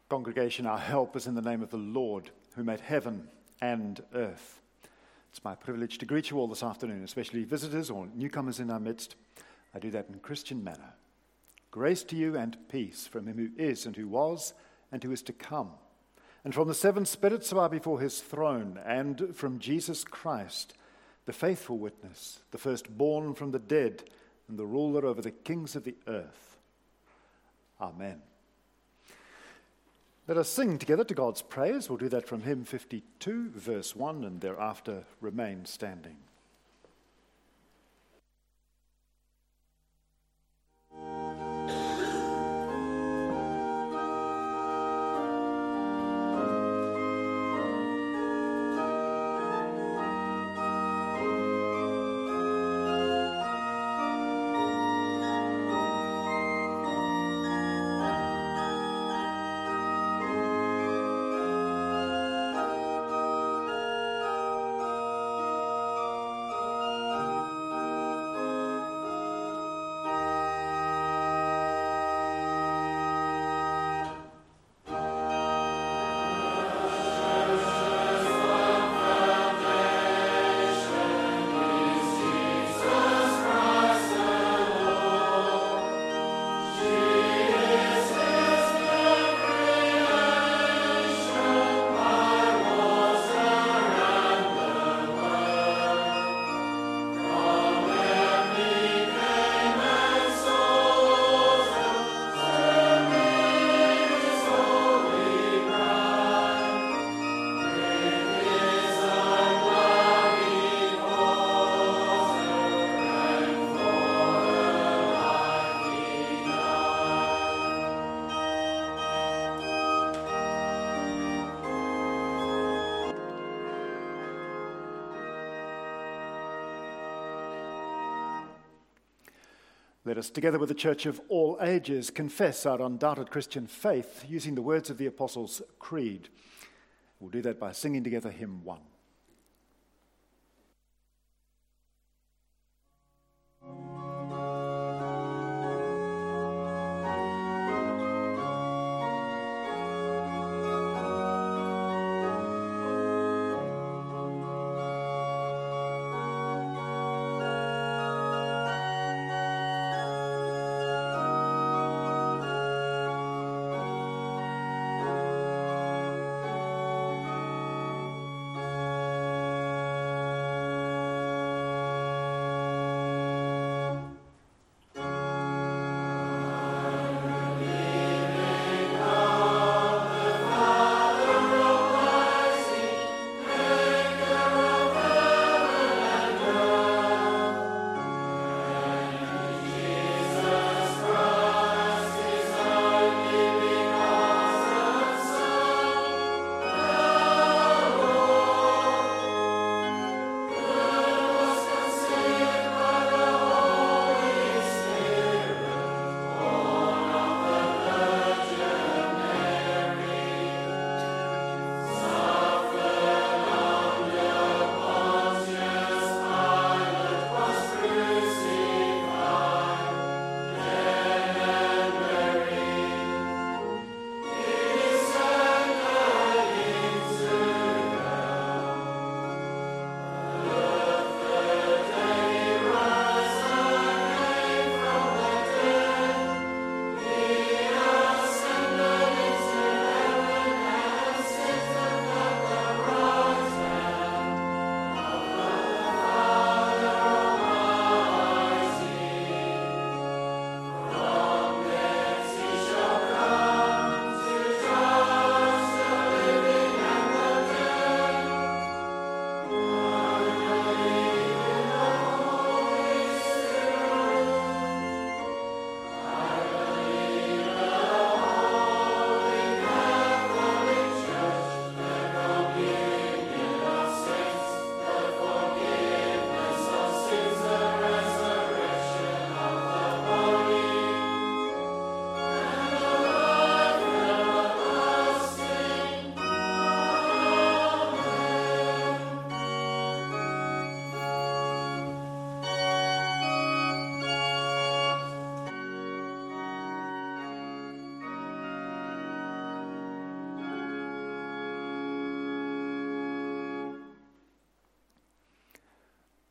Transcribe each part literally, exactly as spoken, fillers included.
Congregation, our help is in the name of the Lord, who made heaven and earth. It's my privilege to greet you all this afternoon, especially visitors or newcomers in our midst. I do that in a Christian manner. Grace to you and peace from him who is and who was and who is to come, and from the seven spirits who are before his throne, and from Jesus Christ, the faithful witness, the firstborn from the dead, and the ruler over the kings of the earth. Amen. Let us sing together to God's praise. We'll do that from hymn fifty-two, verse one, and thereafter remain standing. Let us, together with the church of all ages, confess our undoubted Christian faith using the words of the Apostles' Creed. We'll do that by singing together hymn one.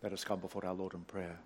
Let us come before our Lord in prayer.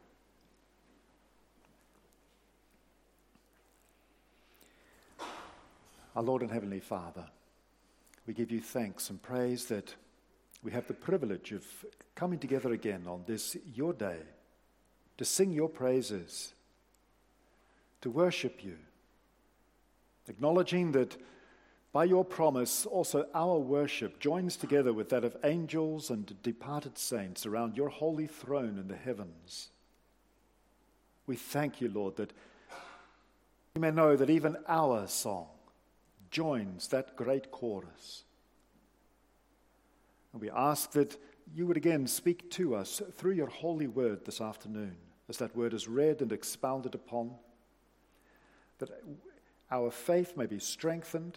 Our Lord and Heavenly Father, we give you thanks and praise that we have the privilege of coming together again on this, your day, to sing your praises, to worship you, acknowledging that by your promise also our worship joins together with that of angels and departed saints around your holy throne in the heavens. We thank you, Lord, that we may know that even our song joins that great chorus. And we ask that you would again speak to us through your holy word this afternoon, as that word is read and expounded upon, that our faith may be strengthened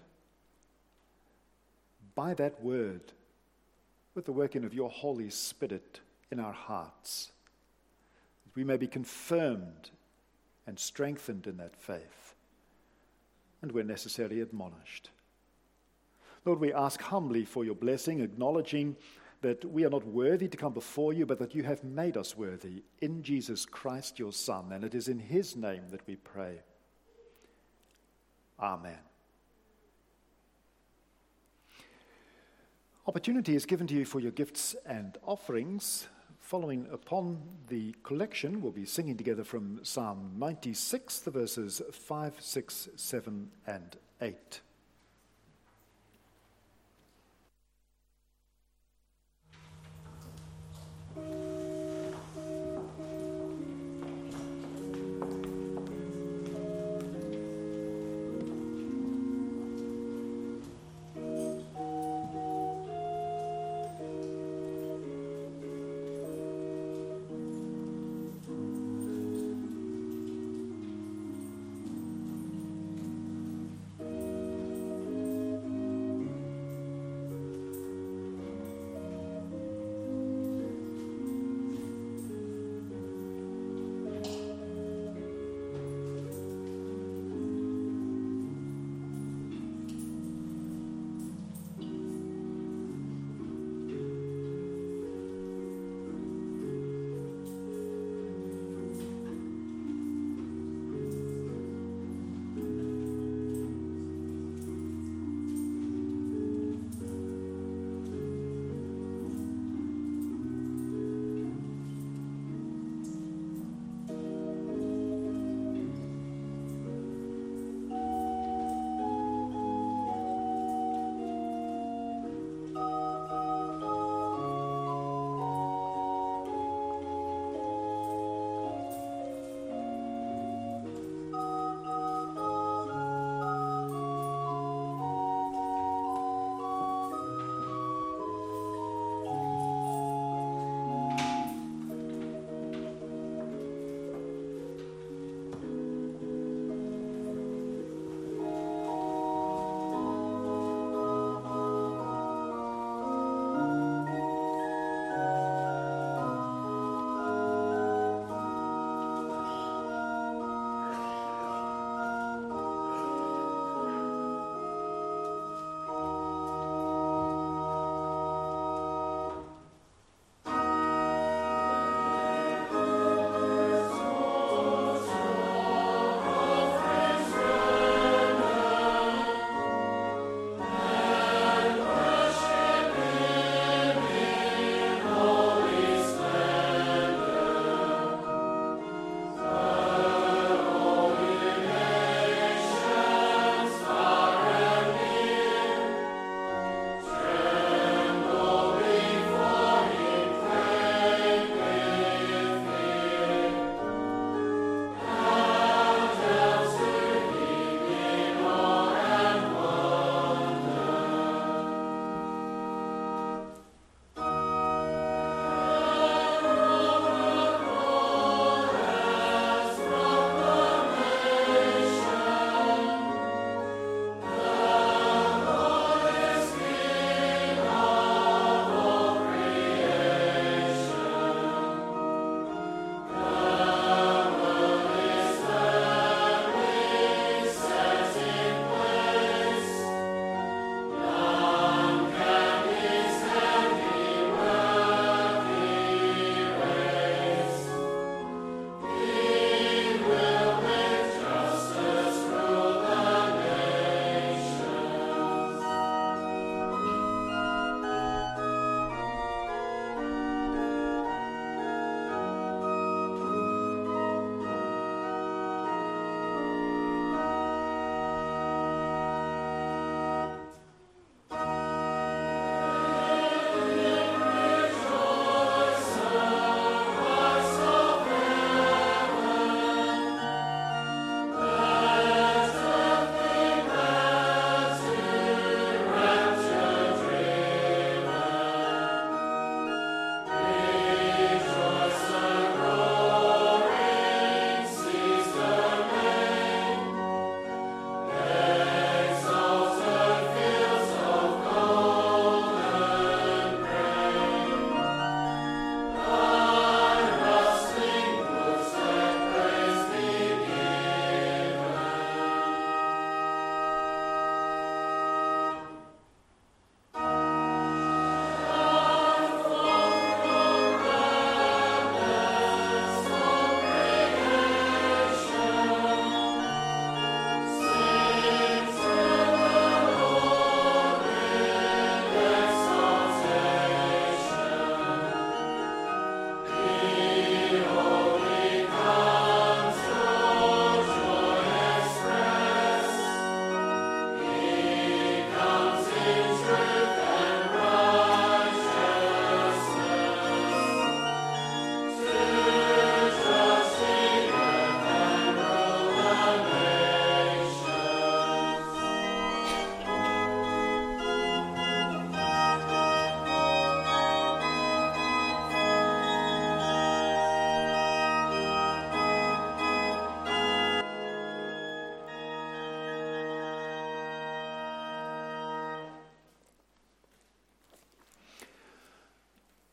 by that word, with the working of your Holy Spirit in our hearts, that we may be confirmed and strengthened in that faith, and where necessary, admonished. Lord, we ask humbly for your blessing, acknowledging that we are not worthy to come before you, but that you have made us worthy in Jesus Christ, your Son, and it is in his name that we pray. Amen. Opportunity is given to you for your gifts and offerings. Following upon the collection, we'll be singing together from Psalm ninety-six, the verses five, six, seven, and eight.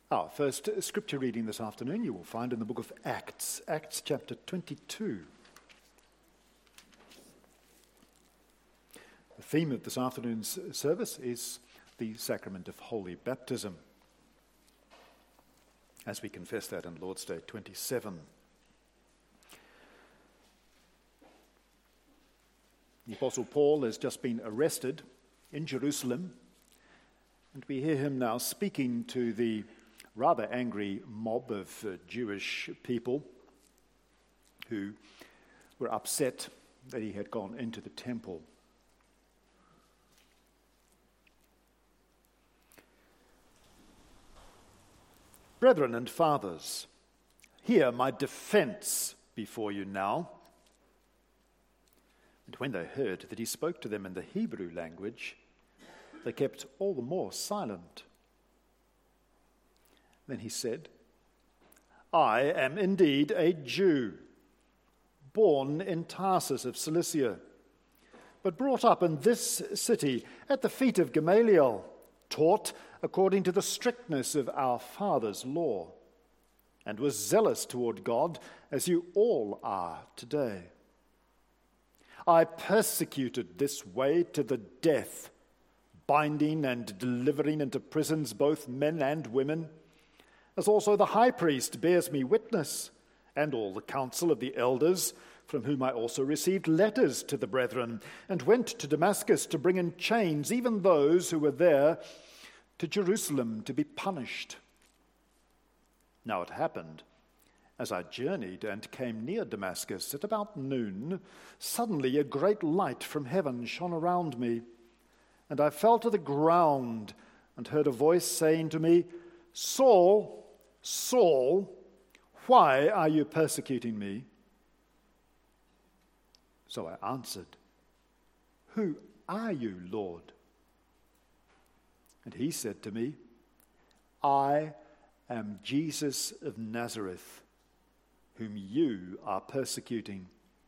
Our first scripture reading this afternoon you will find in the book of Acts, Acts chapter twenty-two. The theme of this afternoon's service is the sacrament of holy baptism, as we confess that in Lord's Day twenty-seven. The Apostle Paul has just been arrested in Jerusalem, and we hear him now speaking to the rather angry mob of uh, Jewish people who were upset that he had gone into the temple. Brethren and fathers, hear my defense before you now. And when they heard that he spoke to them in the Hebrew language, they kept all the more silent. Then he said, I am indeed a Jew, born in Tarsus of Cilicia, but brought up in this city at the feet of Gamaliel, taught according to the strictness of our father's law, and was zealous toward God, as you all are today. I persecuted this way to the death, binding and delivering into prisons both men and women, as also the high priest bears me witness, and all the council of the elders, from whom I also received letters to the brethren, and went to Damascus to bring in chains even those who were there to Jerusalem to be punished. Now it happened, as I journeyed and came near Damascus at about noon, suddenly a great light from heaven shone around me, and I fell to the ground and heard a voice saying to me, Saul, Saul, why are you persecuting me? So I answered, Who are you, Lord? And he said to me, I am Jesus of Nazareth, whom you are persecuting.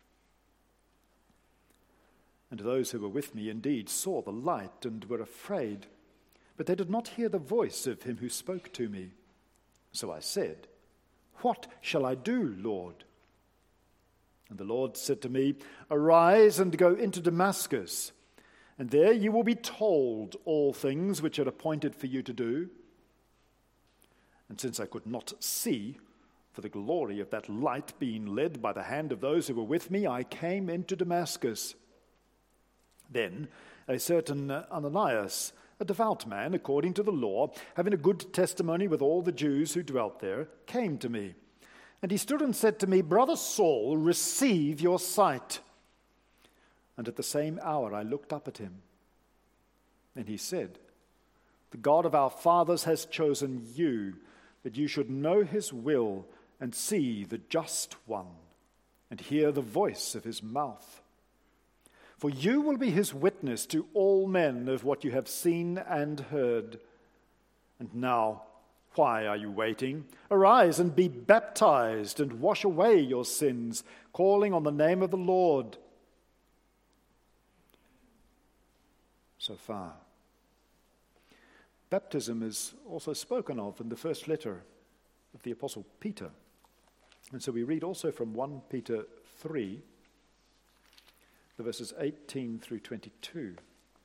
And those who were with me indeed saw the light and were afraid, but they did not hear the voice of him who spoke to me. So I said, What shall I do, Lord? And the Lord said to me, Arise and go into Damascus, and there you will be told all things which are appointed for you to do. And since I could not see, for the glory of that light being led by the hand of those who were with me, I came into Damascus. Then a certain Ananias, a devout man according to the law, having a good testimony with all the Jews who dwelt there, came to me. And he stood and said to me, Brother Saul, receive your sight. And at the same hour I looked up at him. And he said, The God of our fathers has chosen you, that you should know his will and see the just one, and hear the voice of his mouth. For you will be his witness to all men of what you have seen and heard. And now, why are you waiting? Arise and be baptized and wash away your sins, calling on the name of the Lord. So far. Baptism is also spoken of in the first letter of the Apostle Peter. And so we read also from First Peter three, the verses eighteen through twenty-two.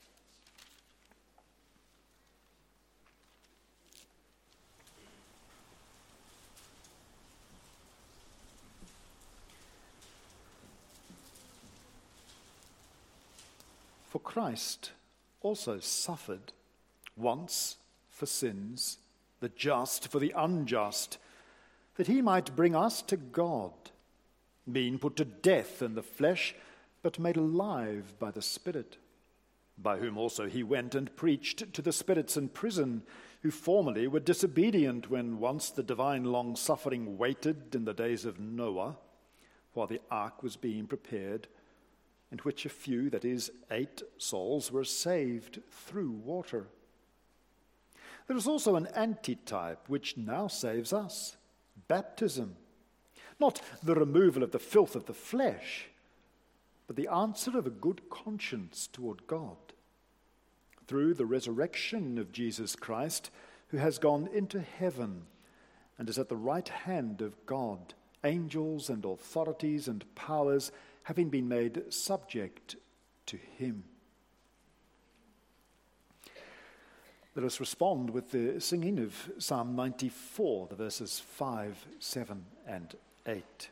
For Christ also suffered once for sins, the just for the unjust, that he might bring us to God, being put to death in the flesh, but made alive by the Spirit, by whom also he went and preached to the spirits in prison, who formerly were disobedient when once the divine long-suffering waited in the days of Noah, while the ark was being prepared, in which a few, that is, eight souls, were saved through water. There is also an antitype which now saves us, baptism. Not the removal of the filth of the flesh, but the answer of a good conscience toward God. Through the resurrection of Jesus Christ, who has gone into heaven and is at the right hand of God, angels and authorities and powers having been made subject to him. Let us respond with the singing of Psalm ninety-four, the verses five, seven, and eight.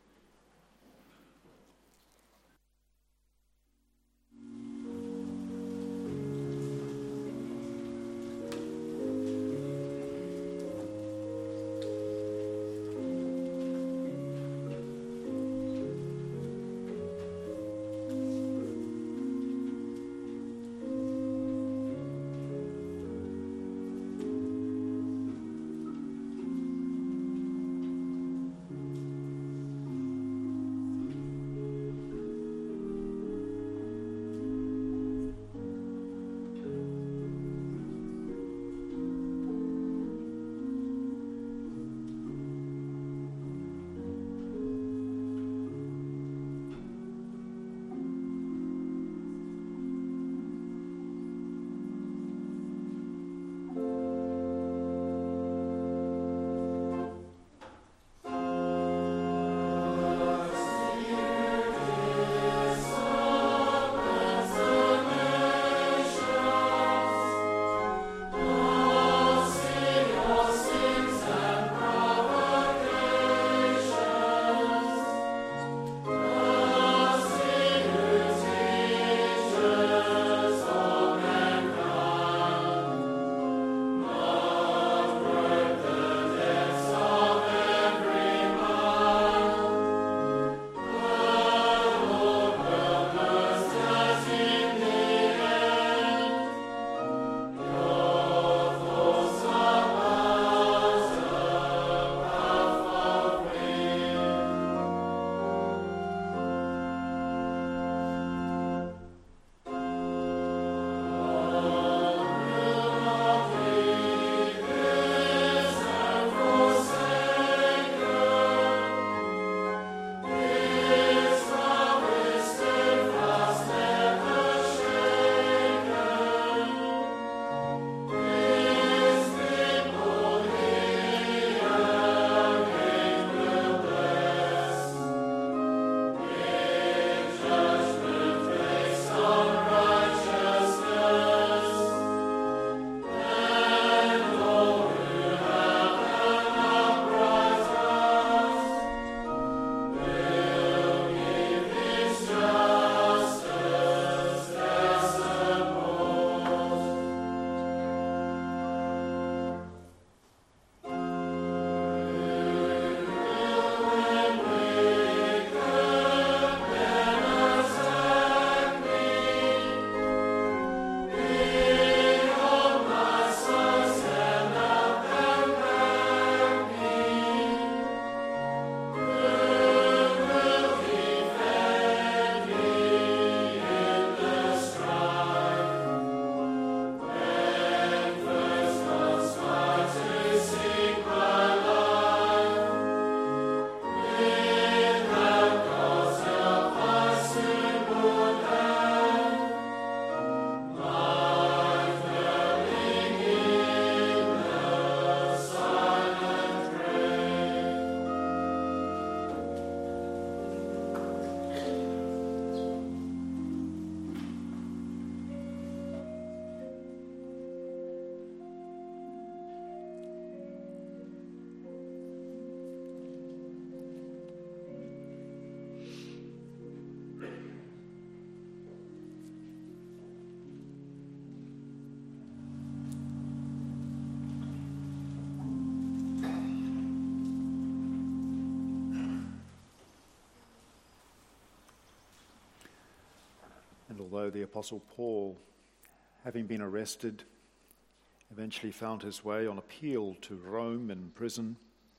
And although the Apostle Paul, having been arrested, eventually found his way on appeal to Rome in prison,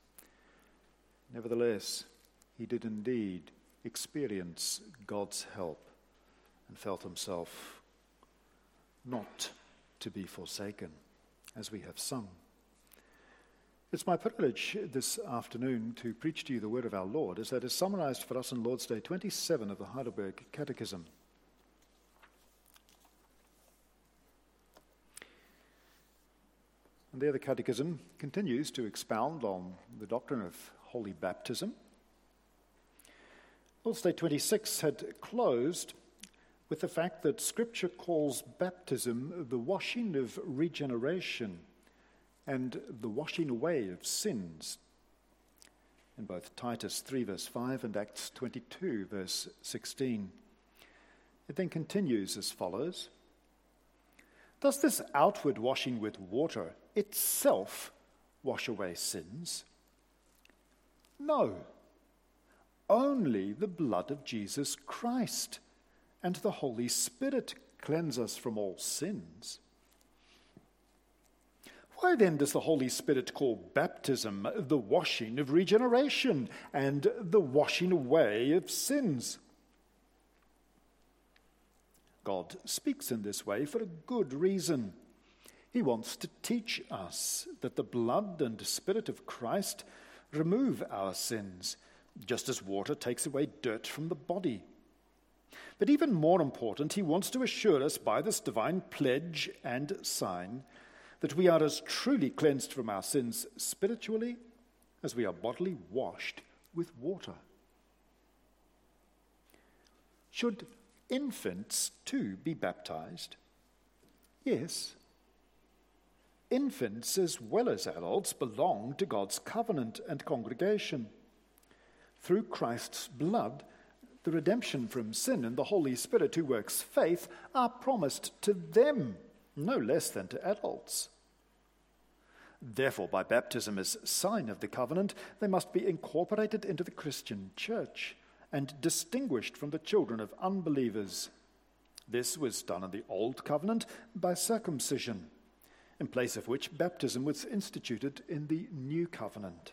nevertheless, he did indeed experience God's help and felt himself not to be forsaken, as we have sung. It's my privilege this afternoon to preach to you the word of our Lord, as that is summarized for us in Lord's Day twenty-seven of the Heidelberg Catechism. And And there the Catechism continues to expound on the doctrine of holy baptism. Lord's Day twenty-six had closed with the fact that Scripture calls baptism the washing of regeneration and the washing away of sins, in both Titus three verse five and Acts twenty-two verse sixteen. It then continues as follows. Does this outward washing with water itself wash away sins? No. Only the blood of Jesus Christ and the Holy Spirit cleanse us from all sins. Why then does the Holy Spirit call baptism the washing of regeneration and the washing away of sins? God speaks in this way for a good reason. He wants to teach us that the blood and Spirit of Christ remove our sins, just as water takes away dirt from the body. But even more important, he wants to assure us by this divine pledge and sign that we are as truly cleansed from our sins spiritually as we are bodily washed with water. Should infants too be baptized? Yes. Infants as well as adults belong to God's covenant and congregation. Through Christ's blood, the redemption from sin and the Holy Spirit who works faith are promised to them, no less than to adults. Therefore, by baptism as sign of the covenant, they must be incorporated into the Christian church and distinguished from the children of unbelievers. This was done in the Old Covenant by circumcision, in place of which baptism was instituted in the New Covenant.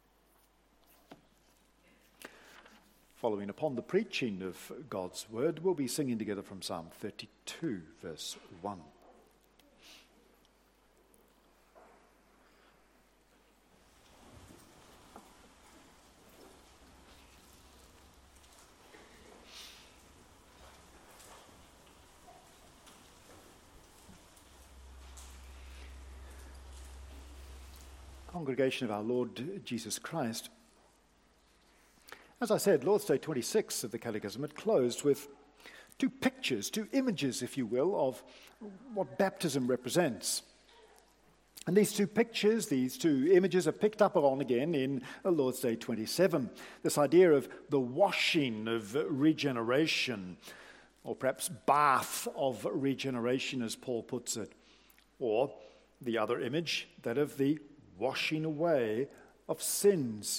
Following upon the preaching of God's word, we'll be singing together from Psalm thirty-two, verse one. Congregation of our Lord Jesus Christ. As I said, Lord's Day twenty-six of the Catechism had closed with two pictures, two images, if you will, of what baptism represents. And these two pictures, these two images are picked up on again in Lord's Day twenty-seven. This idea of the washing of regeneration, or perhaps bath of regeneration, as Paul puts it. Or the other image, that of the washing away of sins.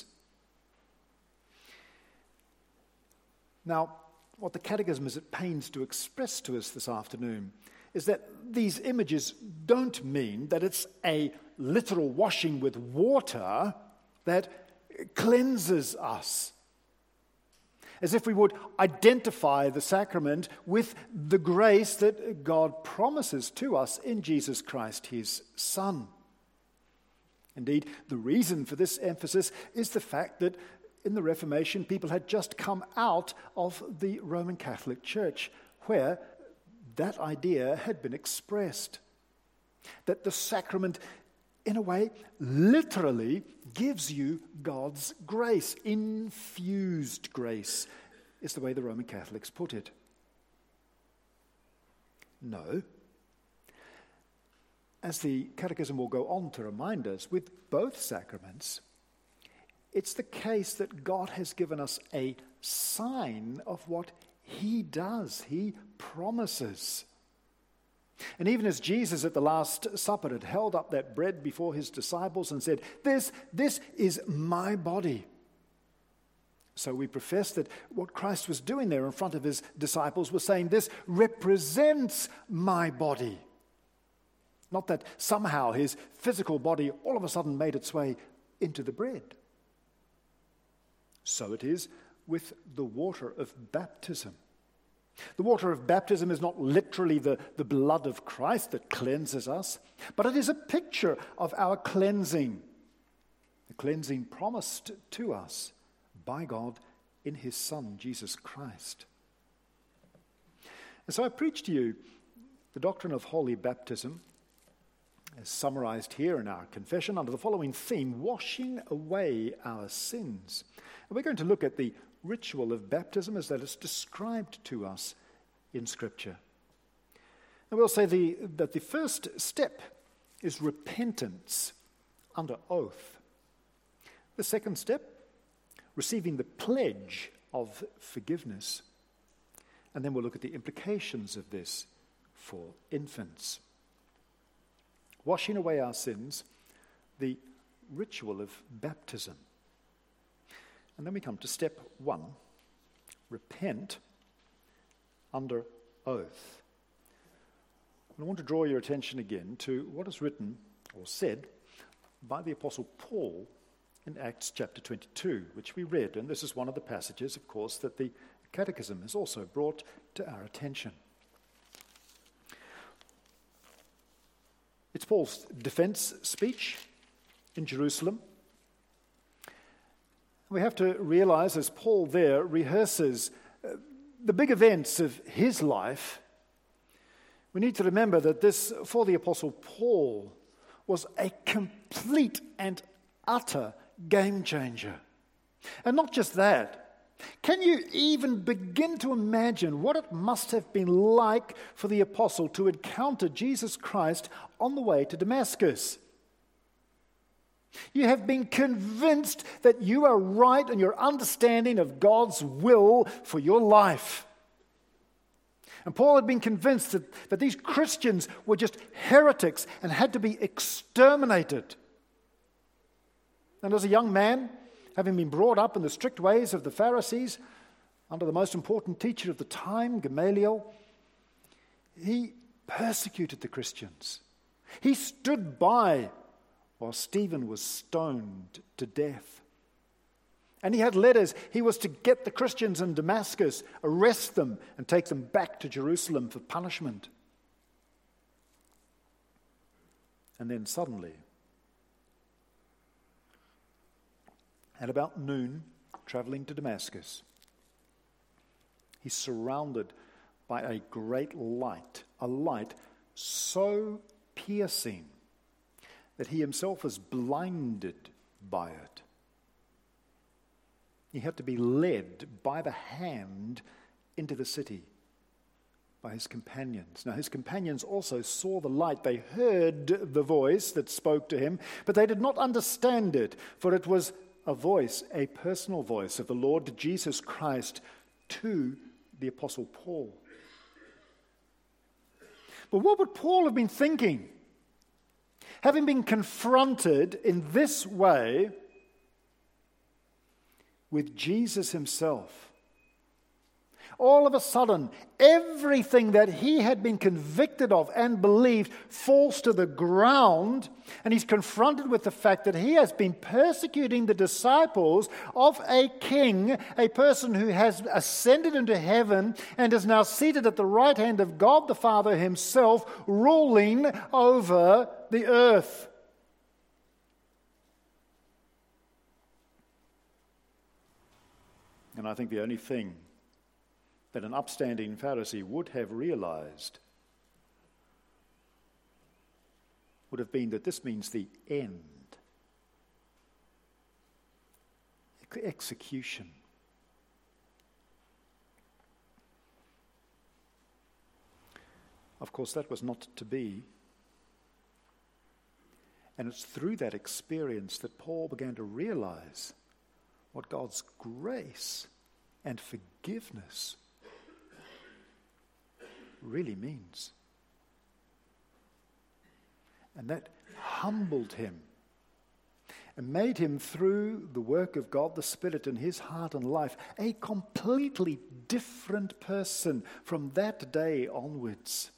Now, what the Catechism is at pains to express to us this afternoon is that these images don't mean that it's a literal washing with water that cleanses us. As if we would identify the sacrament with the grace that God promises to us in Jesus Christ, his Son. Indeed, the reason for this emphasis is the fact that in the Reformation, people had just come out of the Roman Catholic Church, where that idea had been expressed. That the sacrament, in a way, literally gives you God's grace. Infused grace is the way the Roman Catholics put it. No. As the Catechism will go on to remind us, with both sacraments, it's the case that God has given us a sign of what he does, he promises. And even as Jesus at the Last Supper had held up that bread before his disciples and said, this, this is my body. So we profess that what Christ was doing there in front of his disciples was saying, this represents my body. Not that somehow his physical body all of a sudden made its way into the bread. So it is with the water of baptism. The water of baptism is not literally the, the blood of Christ that cleanses us, but it is a picture of our cleansing, the cleansing promised to us by God in his Son, Jesus Christ. And so I preach to you the doctrine of holy baptism as summarized here in our confession under the following theme, washing away our sins. And we're going to look at the ritual of baptism as that is described to us in Scripture. And we'll say the, that the first step is repentance under oath. The second step, receiving the pledge of forgiveness. And then we'll look at the implications of this for infants. Washing away our sins, the ritual of baptism. And then we come to step one, repent under oath. And I want to draw your attention again to what is written or said by the Apostle Paul in Acts chapter twenty-two, which we read. And this is one of the passages, of course, that the Catechism has also brought to our attention. It's Paul's defense speech in Jerusalem. We have to realize, as Paul there rehearses uh, the big events of his life, we need to remember that this, for the Apostle Paul, was a complete and utter game changer. And not just that. Can you even begin to imagine what it must have been like for the apostle to encounter Jesus Christ on the way to Damascus? You have been convinced that you are right in your understanding of God's will for your life. And Paul had been convinced that, that these Christians were just heretics and had to be exterminated. And as a young man, having been brought up in the strict ways of the Pharisees, under the most important teacher of the time, Gamaliel, he persecuted the Christians. He stood by while Stephen was stoned to death. And he had letters. He was to get the Christians in Damascus, arrest them, and take them back to Jerusalem for punishment. And then suddenly, at about noon, traveling to Damascus, he's surrounded by a great light, a light so piercing that he himself was blinded by it. He had to be led by the hand into the city by his companions. Now, his companions also saw the light. They heard the voice that spoke to him, but they did not understand it, for it was a voice, a personal voice of the Lord Jesus Christ to the Apostle Paul. But what would Paul have been thinking? Having been confronted in this way with Jesus himself, all of a sudden, everything that he had been convicted of and believed falls to the ground, and he's confronted with the fact that he has been persecuting the disciples of a king, a person who has ascended into heaven and is now seated at the right hand of God the Father himself, ruling over the earth. And I think the only thing that an upstanding Pharisee would have realized would have been that this means the end, execution. Of course, that was not to be. And it's through that experience that Paul began to realize what God's grace and forgiveness really means. And that humbled him and made him, through the work of God the Spirit in his heart and life, a completely different person from that day onwards.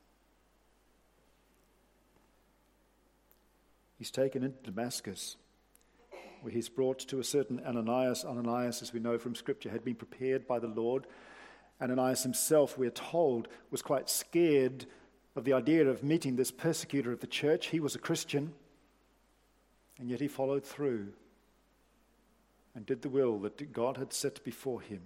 He's taken into Damascus, where he's brought to a certain Ananias. Ananias, as we know from Scripture, had been prepared by the Lord. Ananias himself, we're told, was quite scared of the idea of meeting this persecutor of the church. He was a Christian, and yet he followed through and did the will that God had set before him.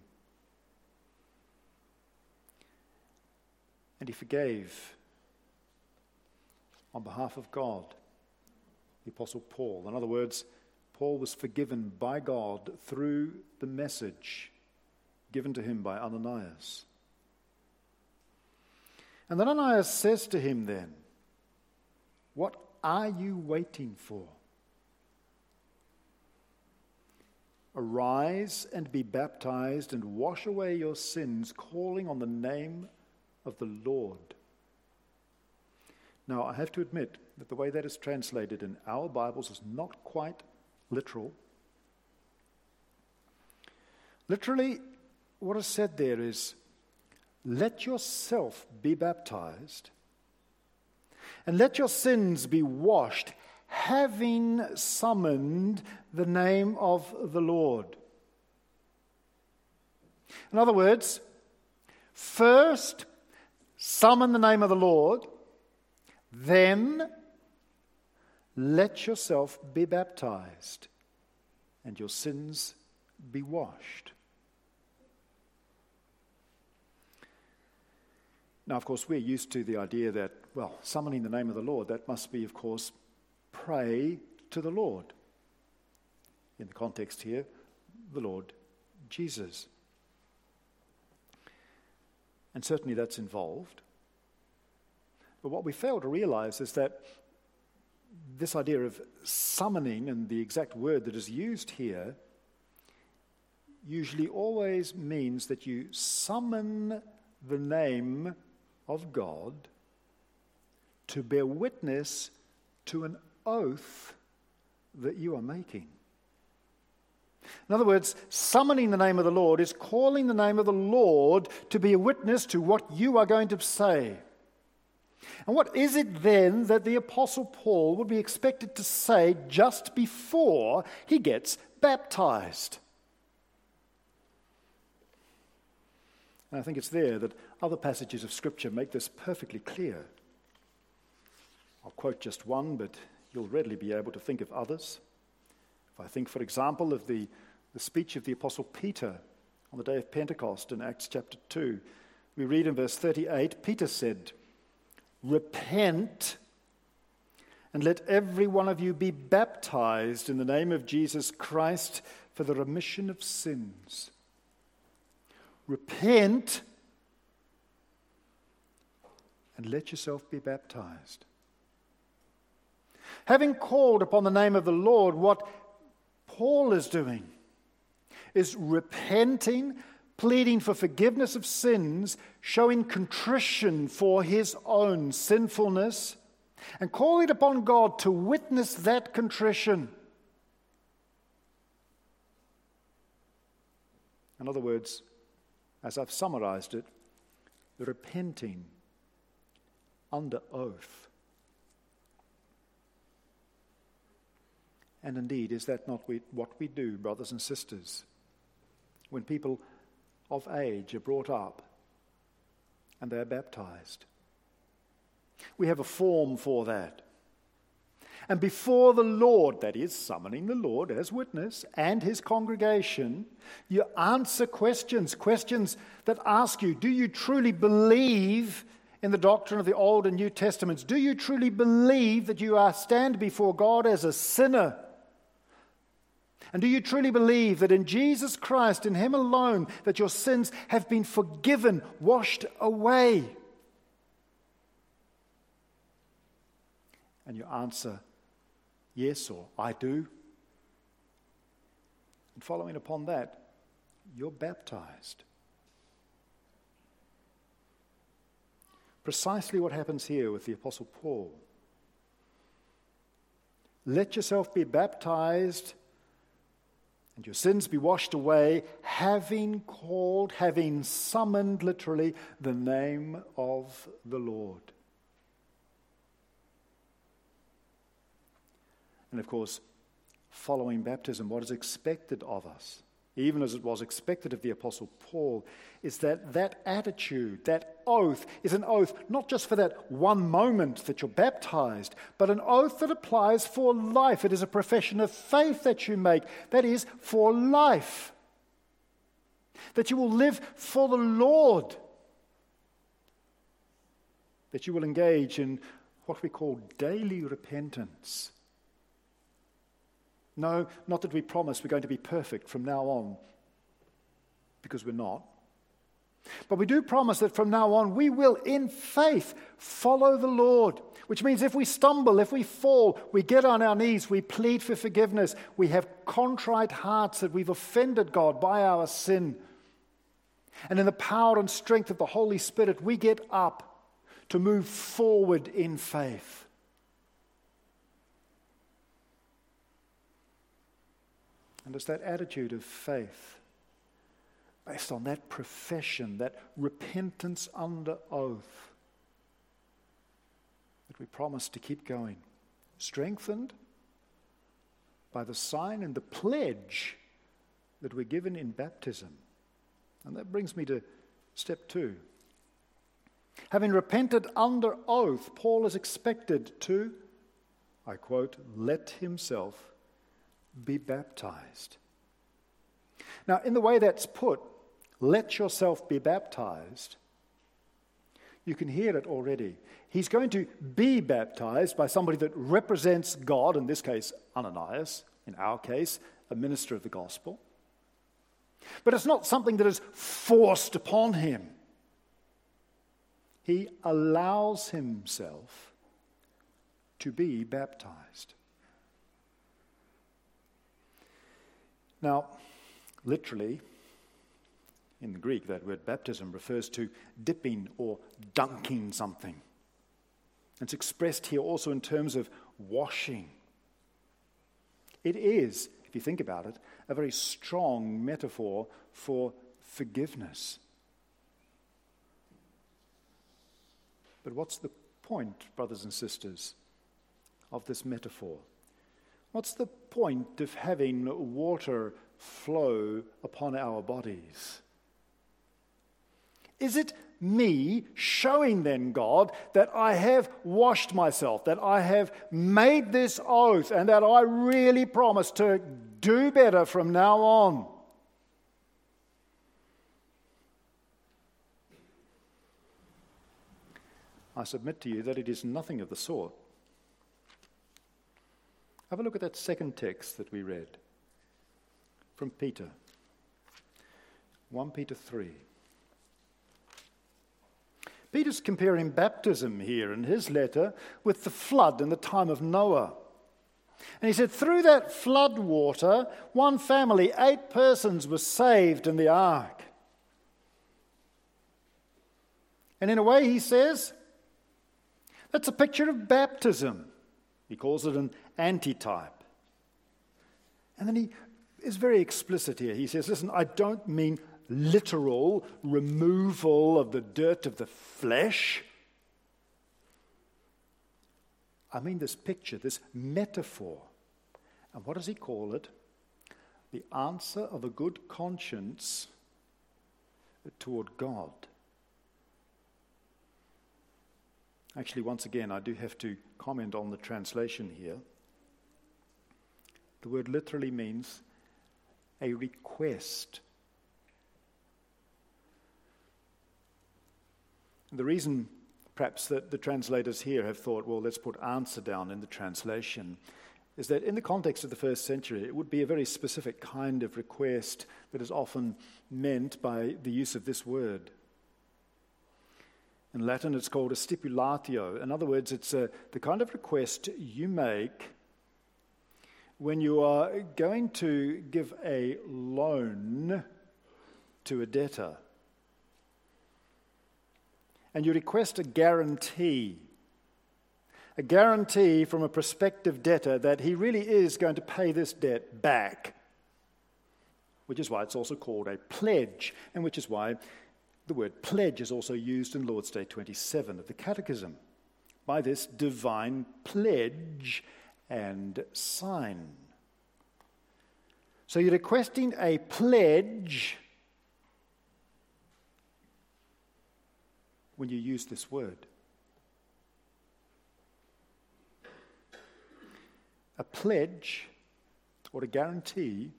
And he forgave on behalf of God, the Apostle Paul. In other words, Paul was forgiven by God through the message given to him by Ananias. And then Ananias says to him then, "What are you waiting for? Arise and be baptized and wash away your sins, calling on the name of the Lord." Now, I have to admit that the way that is translated in our Bibles is not quite literal. Literally, what is said there is, let yourself be baptized and let your sins be washed, having summoned the name of the Lord. In other words, first summon the name of the Lord, then let yourself be baptized and your sins be washed. Now, of course, we're used to the idea that, well, summoning the name of the Lord, that must be, of course, pray to the Lord. In the context here, the Lord Jesus. And certainly that's involved. But what we fail to realize is that this idea of summoning, and the exact word that is used here, usually always means that you summon the name of God to bear witness to an oath that you are making. In other words, summoning the name of the Lord is calling the name of the Lord to be a witness to what you are going to say. And what is it then that the Apostle Paul would be expected to say just before he gets baptized? And I think it's there that other passages of Scripture make this perfectly clear. I'll quote just one, but you'll readily be able to think of others. If I think, for example, of the, the speech of the Apostle Peter on the day of Pentecost in Acts chapter two, we read in verse thirty-eight, Peter said, "Repent and let every one of you be baptized in the name of Jesus Christ for the remission of sins." Repent and let yourself be baptized. Having called upon the name of the Lord, what Paul is doing is repenting, pleading for forgiveness of sins, showing contrition for his own sinfulness, and calling upon God to witness that contrition. In other words, as I've summarized it, repenting under oath. And indeed, is that not we, what we do, brothers and sisters, when people of age are brought up and they're baptized? We have a form for that. And before the Lord, that is, summoning the Lord as witness and his congregation, you answer questions, questions that ask you, do you truly believe in the doctrine of the Old and New Testaments? Do you truly believe that you are stand before God as a sinner? And do you truly believe that in Jesus Christ, in him alone, that your sins have been forgiven, washed away? And you answer, yes, or I do. And following upon that, you're baptized. Precisely what happens here with the Apostle Paul. Let yourself be baptized and your sins be washed away, having called, having summoned, literally, the name of the Lord. And of course, following baptism, what is expected of us, even as it was expected of the Apostle Paul, is that that attitude, that oath, is an oath not just for that one moment that you're baptized, but an oath that applies for life. It is a profession of faith that you make, that is, for life. That you will live for the Lord. That you will engage in what we call daily repentance. No, not that we promise we're going to be perfect from now on, because we're not. But we do promise that from now on we will, in faith, follow the Lord. Which means if we stumble, if we fall, we get on our knees, we plead for forgiveness. We have contrite hearts that we've offended God by our sin. And in the power and strength of the Holy Spirit, we get up to move forward in faith. And it's that attitude of faith, based on that profession, that repentance under oath, that we promise to keep going, strengthened by the sign and the pledge that we're given in baptism. And that brings me to step two. Having repented under oath, Paul is expected to, I quote, let himself be baptized. Now, in the way that's put, let yourself be baptized, you can hear it already. He's going to be baptized by somebody that represents God, in this case, Ananias, in our case, a minister of the gospel. But it's not something that is forced upon him. He allows himself to be baptized. Now, literally, in the Greek, that word baptism refers to dipping or dunking something. It's expressed here also in terms of washing. It is, if you think about it, a very strong metaphor for forgiveness. But what's the point, brothers and sisters, of this metaphor? What's the point of having water flow upon our bodies? Is it me showing then, God, that I have washed myself, that I have made this oath, and that I really promise to do better from now on? I submit to you that it is nothing of the sort. Have a look at that second text that we read from Peter. First Peter three. Peter's comparing baptism here in his letter with the flood in the time of Noah. And he said, through that flood water, one family, eight persons, were saved in the ark. And in a way, he says, that's a picture of baptism. He calls it an antitype. And then he is very explicit here. He says, listen, I don't mean literal removal of the dirt of the flesh. I mean this picture, this metaphor. And what does he call it? The answer of a good conscience toward God. Actually, once again, I do have to comment on the translation here. The word literally means a request. The reason, perhaps, that the translators here have thought, well, let's put answer down in the translation, is that in the context of the first century, it would be a very specific kind of request that is often meant by the use of this word. In Latin, it's called a stipulatio. In other words, it's a, the kind of request you make when you are going to give a loan to a debtor. And you request a guarantee, a guarantee from a prospective debtor that he really is going to pay this debt back, which is why it's also called a pledge, and which is why the word pledge is also used in Lord's Day twenty-seven of the Catechism. By this divine pledge and sign. So you're requesting a pledge when you use this word. A pledge or a guarantee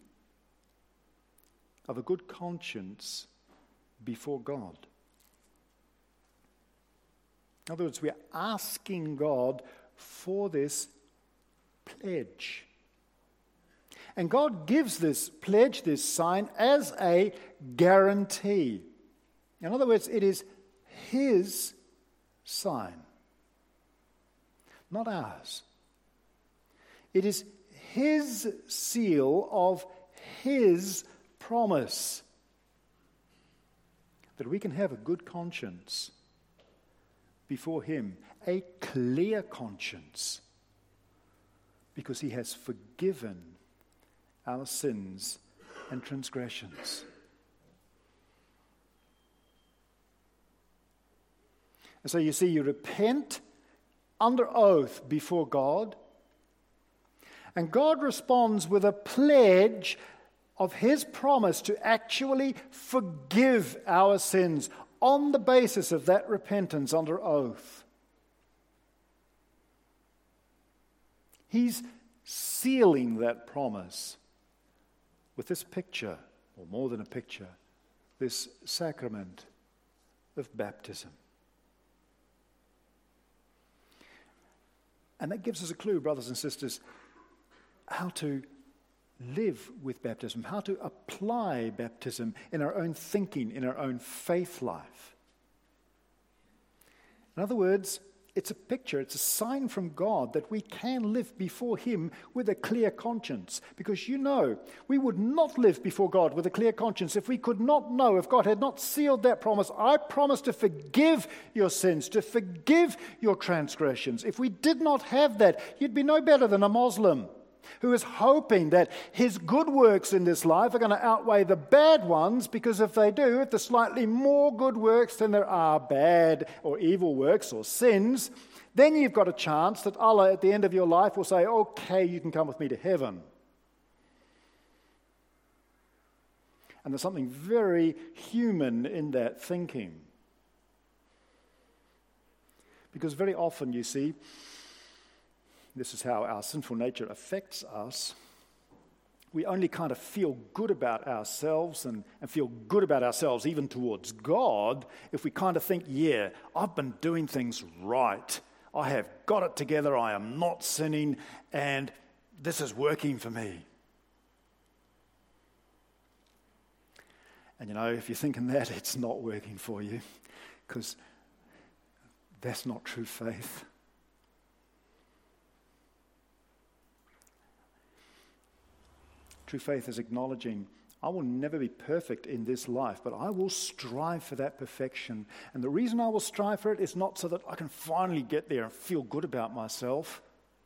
of a good conscience before God. In other words, we are asking God for this pledge. And God gives this pledge, this sign, as a guarantee. In other words, it is His sign, not ours. It is His seal of His promise that we can have a good conscience before Him, a clear conscience, because He has forgiven our sins and transgressions. And so you see, you repent under oath before God, and God responds with a pledge of His promise to actually forgive our sins on the basis of that repentance under oath. He's sealing that promise with this picture, or more than a picture, this sacrament of baptism. And that gives us a clue, brothers and sisters, how to live with baptism, how to apply baptism in our own thinking, in our own faith life. In other words, it's a picture, it's a sign from God that we can live before Him with a clear conscience. Because you know, we would not live before God with a clear conscience if we could not know, if God had not sealed that promise. I promise to forgive your sins, to forgive your transgressions. If we did not have that, you'd be no better than a Muslim who is hoping that his good works in this life are going to outweigh the bad ones, because if they do, if there's slightly more good works than there are bad or evil works or sins, then you've got a chance that Allah at the end of your life will say, okay, you can come with me to heaven. And there's something very human in that thinking. Because very often, you see, this is how our sinful nature affects us. We only kind of feel good about ourselves and, and feel good about ourselves even towards God if we kind of think, yeah, I've been doing things right. I have got it together. I am not sinning, and this is working for me. And you know, if you're thinking that, it's not working for you, because that's not true faith. True faith is acknowledging, I will never be perfect in this life, but I will strive for that perfection. And the reason I will strive for it is not so that I can finally get there and feel good about myself.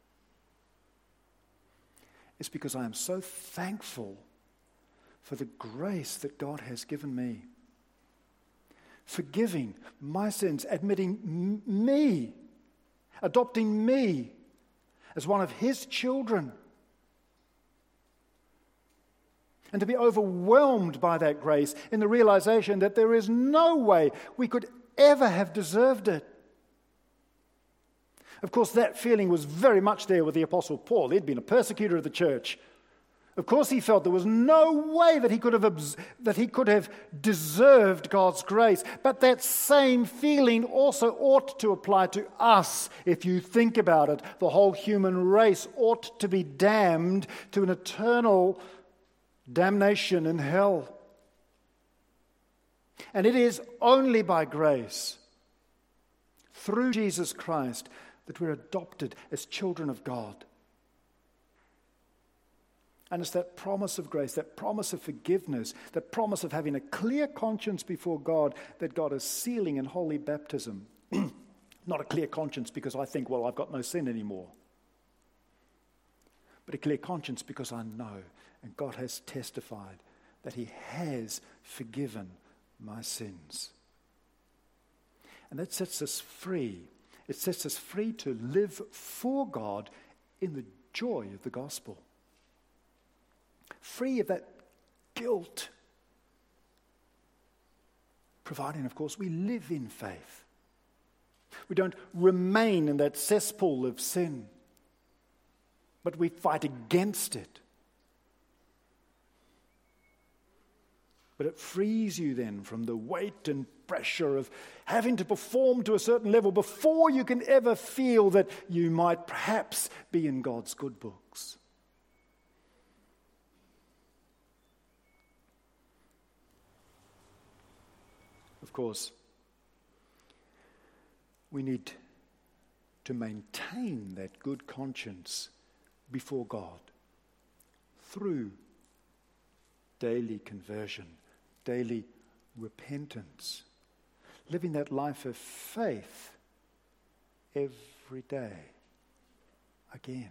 It's because I am so thankful for the grace that God has given me. Forgiving my sins, admitting m- me, adopting me as one of His children. And to be overwhelmed by that grace in the realization that there is no way we could ever have deserved it. Of course, that feeling was very much there with the Apostle Paul. He'd been a persecutor of the church. Of course, he felt there was no way that he could have that he could have deserved God's grace. But that same feeling also ought to apply to us. If you think about it, the whole human race ought to be damned to an eternal damnation in hell. And it is only by grace, through Jesus Christ, that we're adopted as children of God. And it's that promise of grace, that promise of forgiveness, that promise of having a clear conscience before God that God is sealing in holy baptism. Not a clear conscience because I think, well, I've got no sin anymore. But a clear conscience because I know, and God has testified, that He has forgiven my sins. And that sets us free. It sets us free to live for God in the joy of the gospel. Free of that guilt. Providing, of course, we live in faith. We don't remain in that cesspool of sin, but we fight against it. But it frees you then from the weight and pressure of having to perform to a certain level before you can ever feel that you might perhaps be in God's good books. Of course, we need to maintain that good conscience before God through daily conversion, daily repentance, living that life of faith every day again.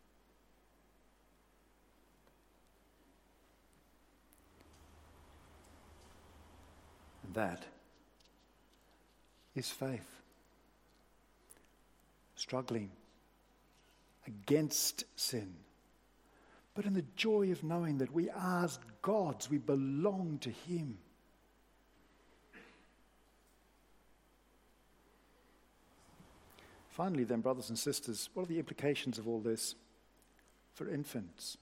And that is faith. Struggling against sin, but in the joy of knowing that we are God's, we belong to Him. Finally then, brothers and sisters, what are the implications of all this for infants?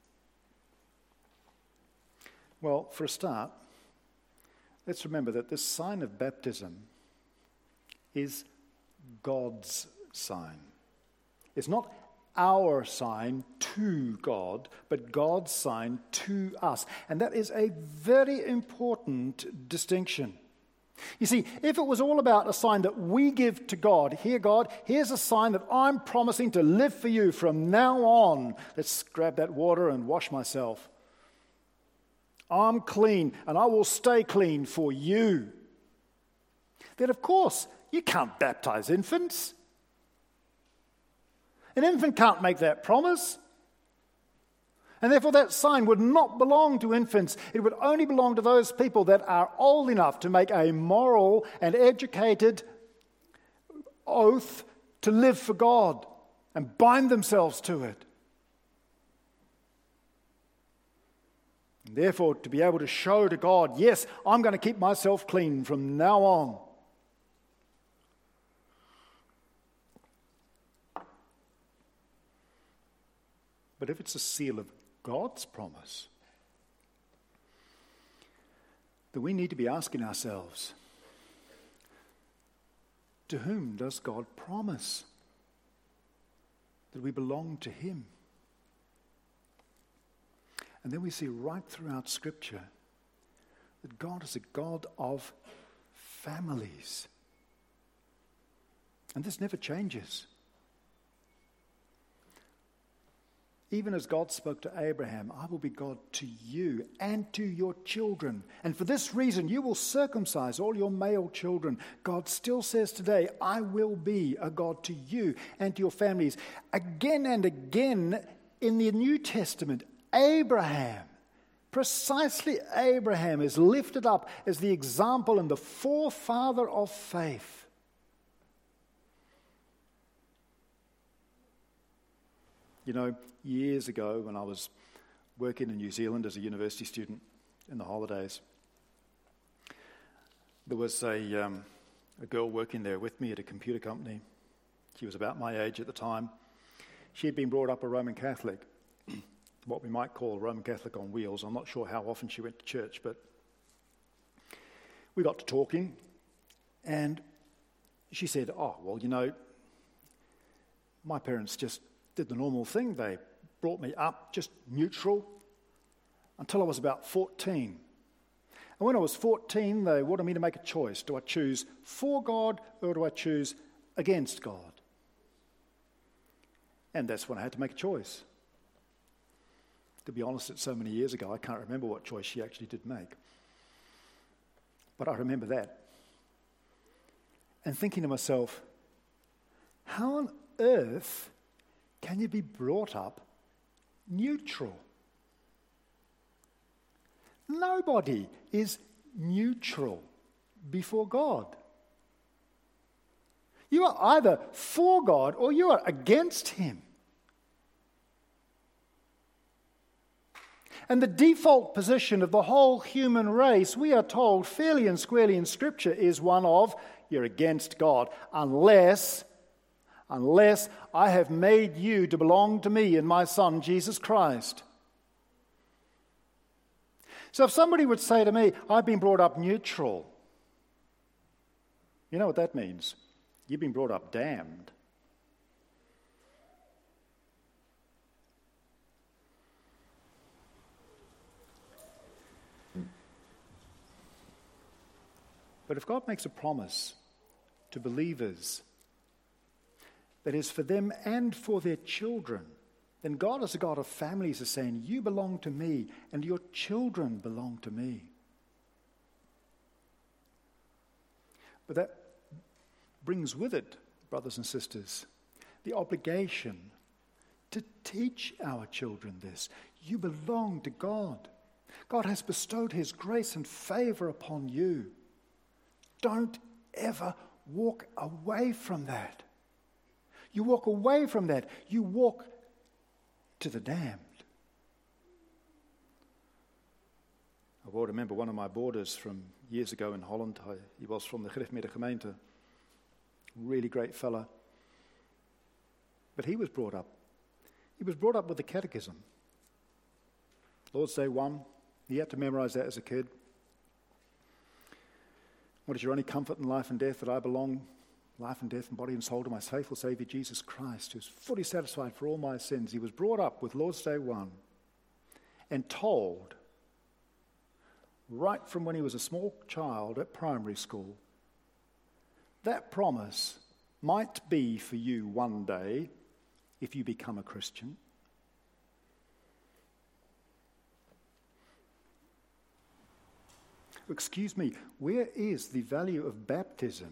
Well, for a start, let's remember that this sign of baptism is God's sign. It's not our sign to God, but God's sign to us. And that is a very important distinction. You see, if it was all about a sign that we give to God, here, God, here's a sign that I'm promising to live for you from now on. Let's grab that water and wash myself. I'm clean and I will stay clean for you. Then, of course, you can't baptize infants. An infant can't make that promise. And therefore that sign would not belong to infants. It would only belong to those people that are old enough to make a moral and educated oath to live for God and bind themselves to it. And therefore to be able to show to God, yes, I'm going to keep myself clean from now on. But if it's a seal of God's promise, then we need to be asking ourselves, to whom does God promise that we belong to Him? And then we see right throughout Scripture that God is a God of families. And this never changes. Even as God spoke to Abraham, I will be God to you and to your children. And for this reason, you will circumcise all your male children. God still says today, I will be a God to you and to your families. Again and again in the New Testament, Abraham, precisely Abraham, is lifted up as the example and the forefather of faith. You know, years ago when I was working in New Zealand as a university student in the holidays, there was a, um, a girl working there with me at a computer company. She was about my age at the time. She had been brought up a Roman Catholic, what we might call Roman Catholic on wheels. I'm not sure how often she went to church, but we got to talking, and she said, oh, well, you know, my parents just did the normal thing. They brought me up just neutral until I was about fourteen. And when I was fourteen, they wanted me to make a choice. Do I choose for God or do I choose against God? And that's when I had to make a choice. To be honest, it's so many years ago, I can't remember what choice she actually did make. But I remember that. And thinking to myself, how on earth can you be brought up neutral? Nobody is neutral before God. You are either for God or you are against Him. And the default position of the whole human race, we are told fairly and squarely in Scripture, is one of, you're against God, unless... Unless I have made you to belong to me in my Son, Jesus Christ. So if somebody would say to me, I've been brought up neutral, you know what that means? You've been brought up damned. But if God makes a promise to believers that is for them and for their children, then God as a God of families is saying, you belong to me and your children belong to me. But that brings with it, brothers and sisters, the obligation to teach our children this. You belong to God. God has bestowed his grace and favor upon you. Don't ever walk away from that. You walk away from that, you walk to the damned. I will remember one of my boarders from years ago in Holland. He was from the Gereformeerde Gemeente. Really great fella. But he was brought up. He was brought up with the catechism. Lord's Day one. He had to memorize that as a kid. What is your only comfort in life and death? That I belong, life and death and body and soul, to my faithful Saviour Jesus Christ, who is fully satisfied for all my sins. He was brought up with Lord's Day one and told, right from when he was a small child at primary school, that promise might be for you one day if you become a Christian. Excuse me, where is the value of baptism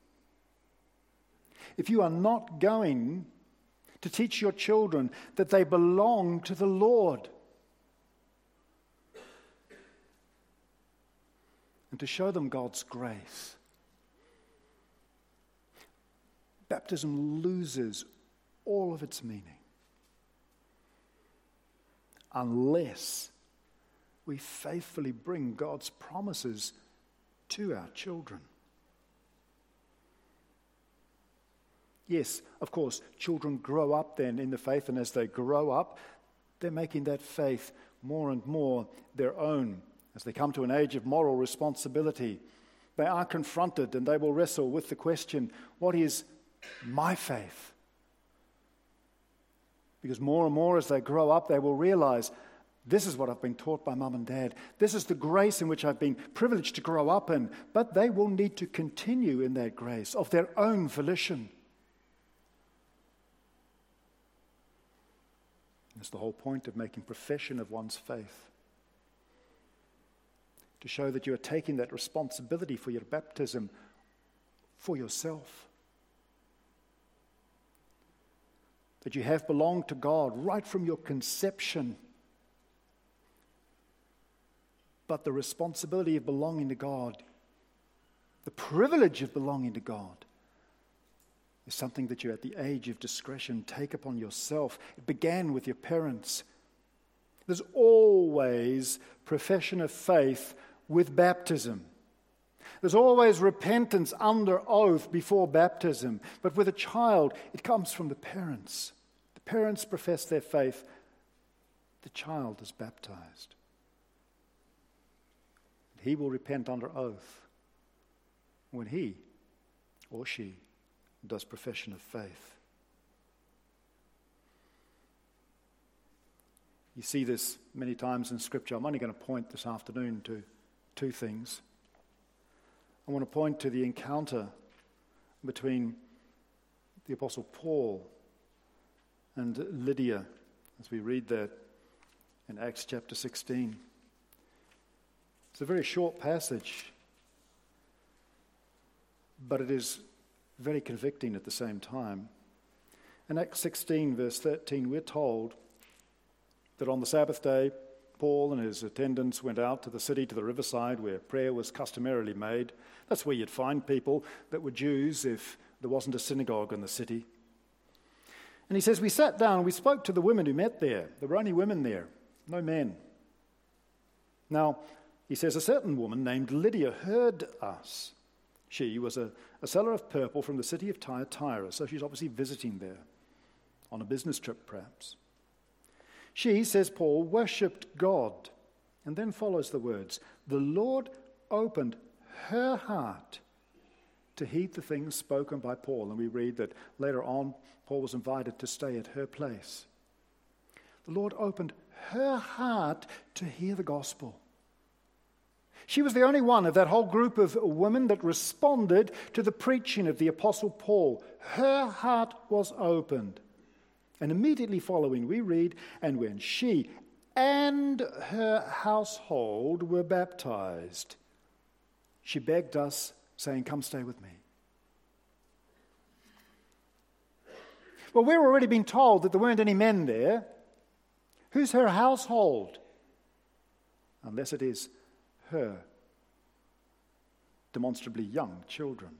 if you are not going to teach your children that they belong to the Lord? And to show them God's grace. Baptism loses all of its meaning unless we faithfully bring God's promises to our children. Yes, of course, children grow up then in the faith, and as they grow up, they're making that faith more and more their own. As they come to an age of moral responsibility, they are confronted and they will wrestle with the question, what is my faith? Because more and more as they grow up, they will realize, this is what I've been taught by mum and dad. This is the grace in which I've been privileged to grow up in. But they will need to continue in that grace of their own volition. That's the whole point of making profession of one's faith. To show that you are taking that responsibility for your baptism for yourself. That you have belonged to God right from your conception. But the responsibility of belonging to God, the privilege of belonging to God, is something that you at the age of discretion take upon yourself. It began with your parents. There's always profession of faith with baptism. There's always repentance under oath before baptism. But with a child, it comes from the parents. The parents profess their faith. The child is baptized. He will repent under oath when he or she does profession of faith. You see this many times in Scripture. I'm only going to point this afternoon to two things. I want to point to the encounter between the Apostle Paul and Lydia, as we read that in Acts chapter sixteen. It's a very short passage, but it is very convicting at the same time. In Acts sixteen, verse thirteen, we're told that on the Sabbath day, Paul and his attendants went out to the city, to the riverside, where prayer was customarily made. That's where you'd find people that were Jews if there wasn't a synagogue in the city. And he says, we sat down and we spoke to the women who met there. There were only women there, no men. Now, he says, a certain woman named Lydia heard us. She was a, a seller of purple from the city of Thyatira, so she's obviously visiting there, on a business trip perhaps. She, says Paul, worshipped God And then follows the words, the Lord opened her heart to heed the things spoken by Paul. And we read that later on, Paul was invited to stay at her place. The Lord opened her heart to hear the gospel. She was the only one of that whole group of women that responded to the preaching of the Apostle Paul. Her heart was opened. And immediately following, we read, and when she and her household were baptized, she begged us, saying, come stay with me. Well, we've already been told that there weren't any men there. Who's her household? Unless it is her demonstrably young children.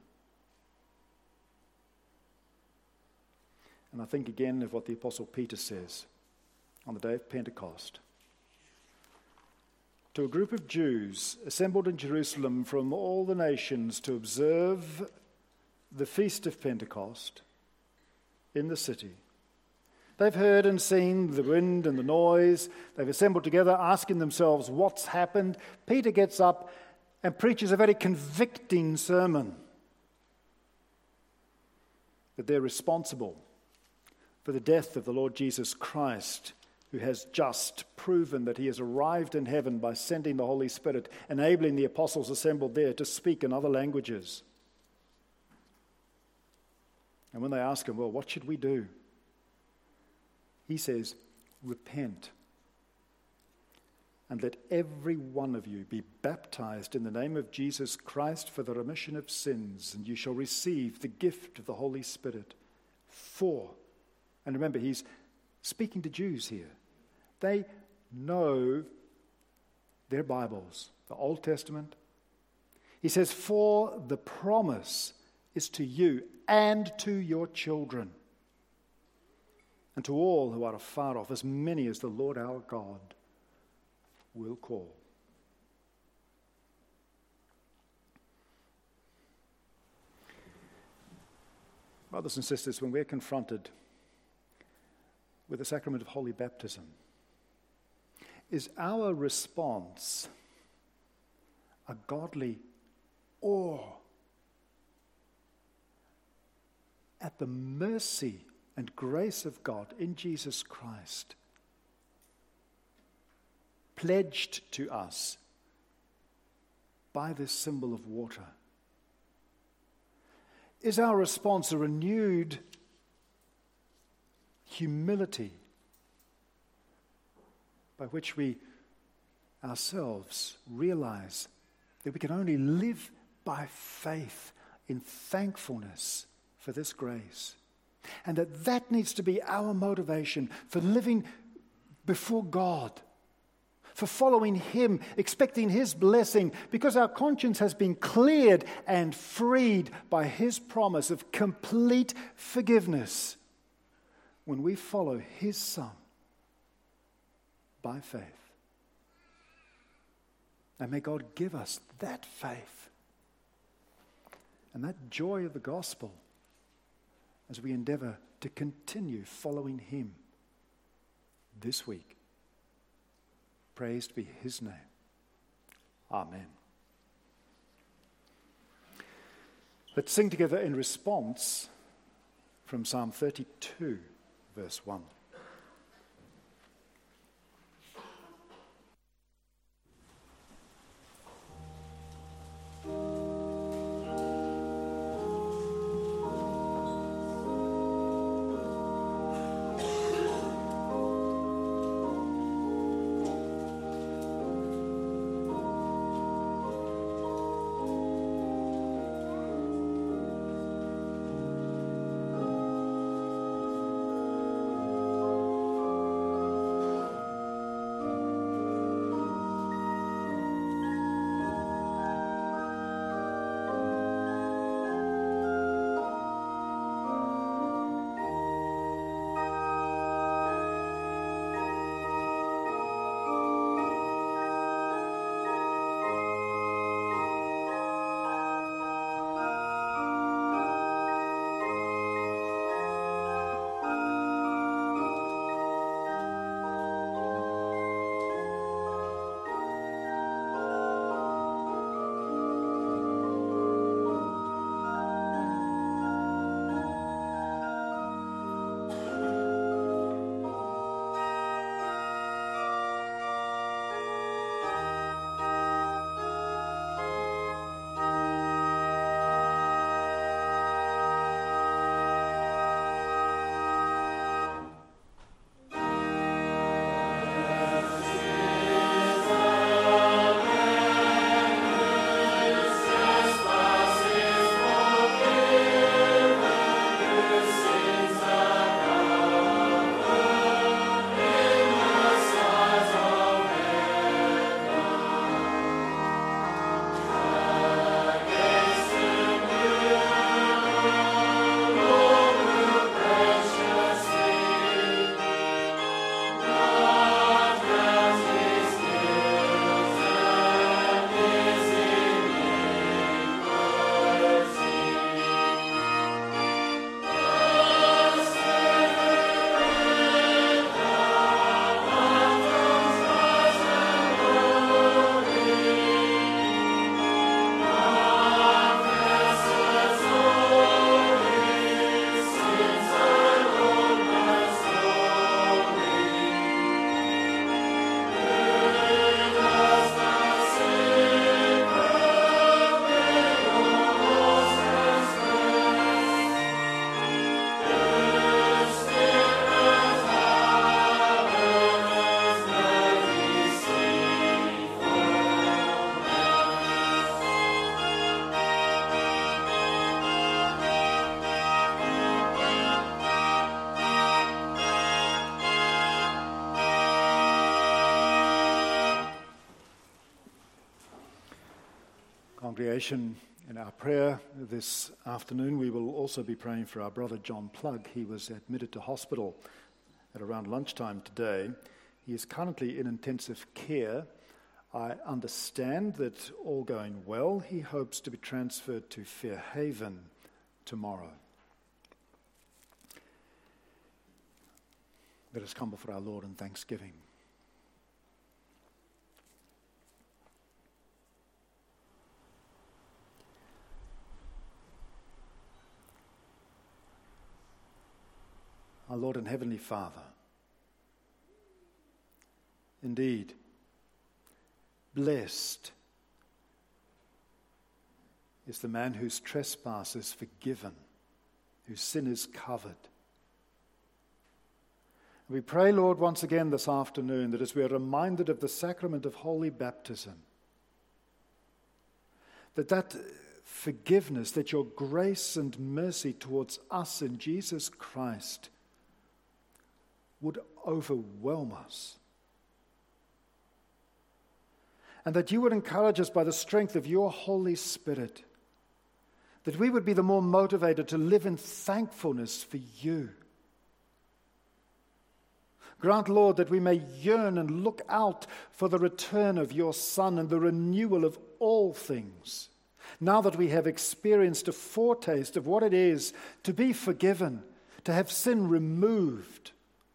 And I think again of what the Apostle Peter says on the day of Pentecost. To a group of Jews assembled in Jerusalem from all the nations to observe the feast of Pentecost in the city. They've heard and seen the wind and the noise. They've assembled together asking themselves what's happened. Peter gets up and preaches a very convicting sermon that they're responsible for the death of the Lord Jesus Christ, who has just proven that he has arrived in heaven by sending the Holy Spirit, enabling the apostles assembled there to speak in other languages. And when they ask him, well, what should we do? He says, repent, and let every one of you be baptized in the name of Jesus Christ for the remission of sins, and you shall receive the gift of the Holy Spirit. For, and remember, he's speaking to Jews here. They know their Bibles, the Old Testament. He says, for the promise is to you and to your children, and to all who are afar off, as many as the Lord our God will call. Brothers and sisters, when we're confronted with the sacrament of holy baptism, is our response a godly awe at the mercy and grace of God in Jesus Christ, pledged to us by this symbol of water? Is our response a renewed humility by which we ourselves realize that we can only live by faith in thankfulness for this grace, and that that needs to be our motivation for living before God, for following him, expecting his blessing, because our conscience has been cleared and freed by his promise of complete forgiveness when we follow his Son by faith. And may God give us that faith and that joy of the gospel as we endeavor to continue following him this week. Praised be his name. Amen. Let's sing together in response from Psalm thirty-two, verse one. Congregation, in our prayer this afternoon, we will also be praying for our brother John Plug. He was admitted to hospital at around lunchtime today. He is currently in intensive care. I understand that all going well, he hopes to be transferred to Fairhaven tomorrow. Let us come before our Lord in thanksgiving. Our Lord and Heavenly Father, indeed, blessed is the man whose trespass is forgiven, whose sin is covered. We pray, Lord, once again this afternoon, that as we are reminded of the sacrament of holy baptism, that that forgiveness, that your grace and mercy towards us in Jesus Christ would overwhelm us. And that you would encourage us by the strength of your Holy Spirit, that we would be the more motivated to live in thankfulness for you. Grant, Lord, that we may yearn and look out for the return of your Son and the renewal of all things, now that we have experienced a foretaste of what it is to be forgiven, to have sin removed.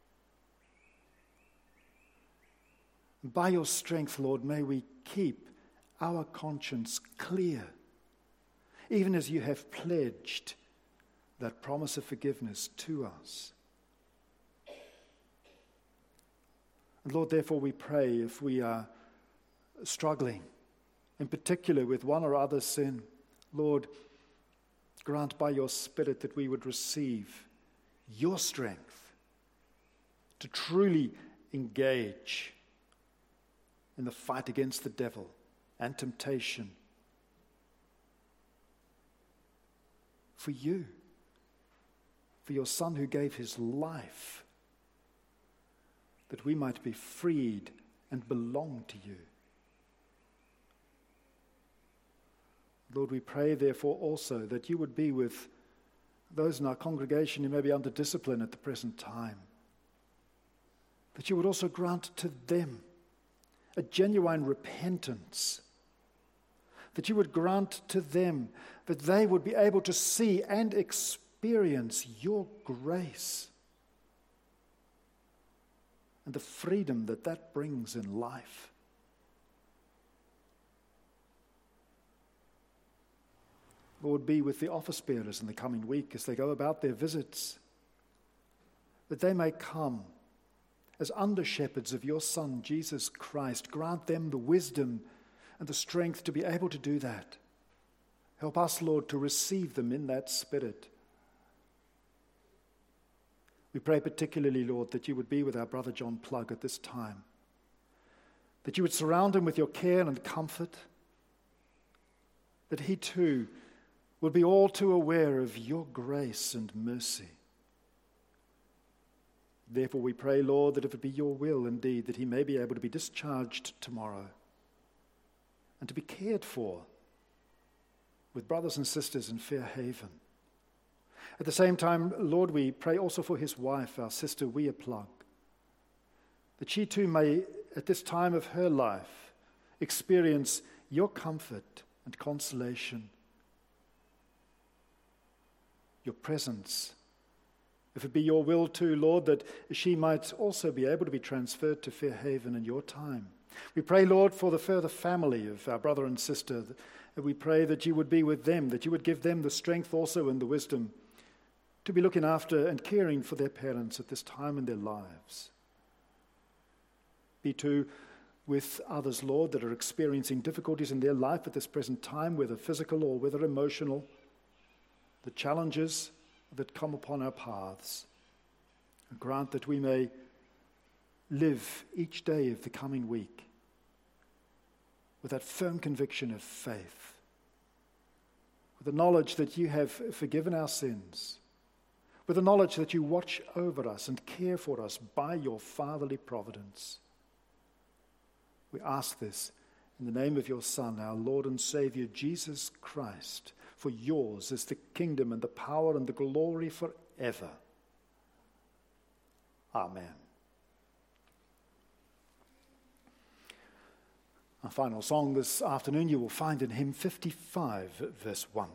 By your strength, Lord, may we keep our conscience clear, even as you have pledged that promise of forgiveness to us. And Lord, therefore we pray, if we are struggling, in particular with one or other sin, Lord, grant by your Spirit that we would receive your strength to truly engage in the fight against the devil and temptation for you, for your Son who gave his life, that we might be freed and belong to you. Lord, we pray therefore also that you would be with those in our congregation who may be under discipline at the present time, that you would also grant to them a genuine repentance, that you would grant to them that they would be able to see and experience your grace and the freedom that that brings in life. Lord, be with the office bearers in the coming week as they go about their visits, that they may come as under-shepherds of your Son, Jesus Christ. Grant them the wisdom and the strength to be able to do that. Help us, Lord, to receive them in that spirit. We pray particularly, Lord, that you would be with our brother John Plug at this time, that you would surround him with your care and comfort, that he too would be all too aware of your grace and mercy. Therefore we pray, Lord, that if it be your will indeed, that he may be able to be discharged tomorrow and to be cared for with brothers and sisters in Fairhaven. At the same time, Lord, we pray also for his wife, our sister Wea Plug, that she too may, at this time of her life, experience your comfort and consolation, your presence. If it be your will too, Lord, that she might also be able to be transferred to Fairhaven in your time. We pray, Lord, for the further family of our brother and sister. And we pray that you would be with them, that you would give them the strength also and the wisdom to be looking after and caring for their parents at this time in their lives. Be too with others, Lord, that are experiencing difficulties in their life at this present time, whether physical or whether emotional, the challenges that come upon our paths. And grant that we may live each day of the coming week with that firm conviction of faith, with the knowledge that you have forgiven our sins, with the knowledge that you watch over us and care for us by your fatherly providence. We ask this In the name of your Son, our Lord and Savior, Jesus Christ, for yours is the kingdom and the power and the glory forever. Amen. Our final song this afternoon you will find in hymn fifty-five, verse one.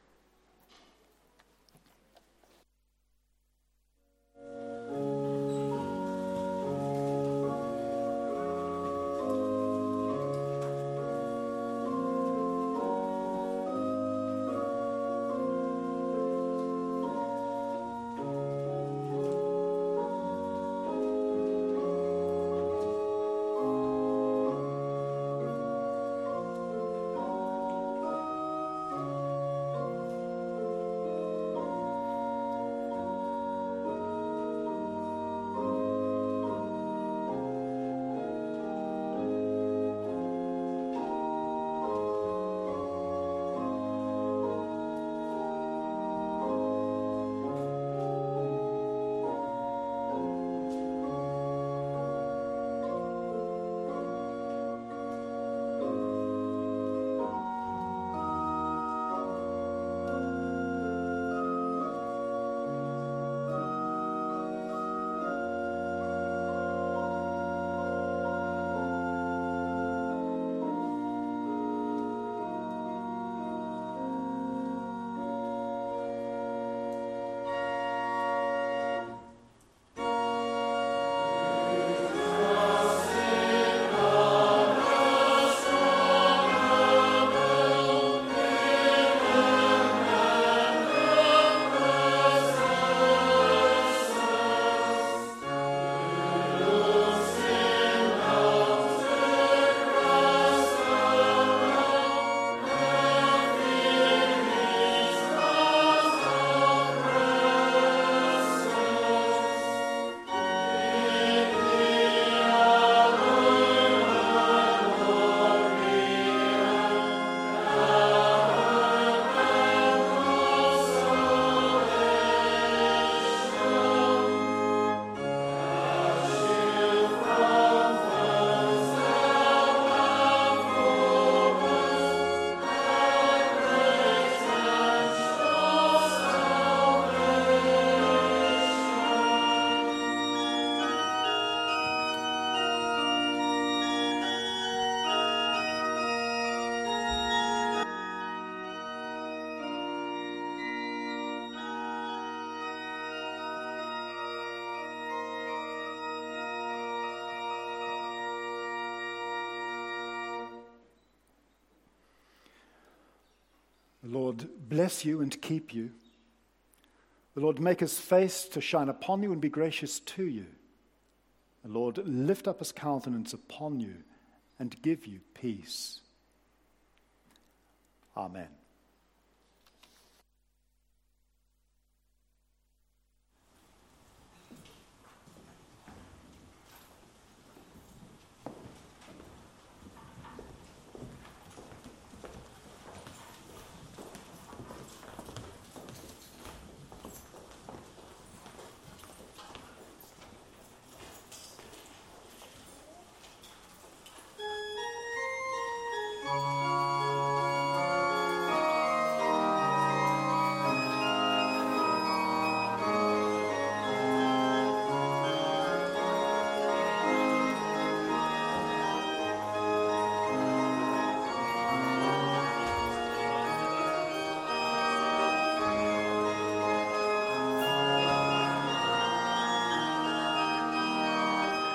The Lord bless you and keep you. The Lord make his face to shine upon you and be gracious to you. The Lord lift up his countenance upon you and give you peace. Amen.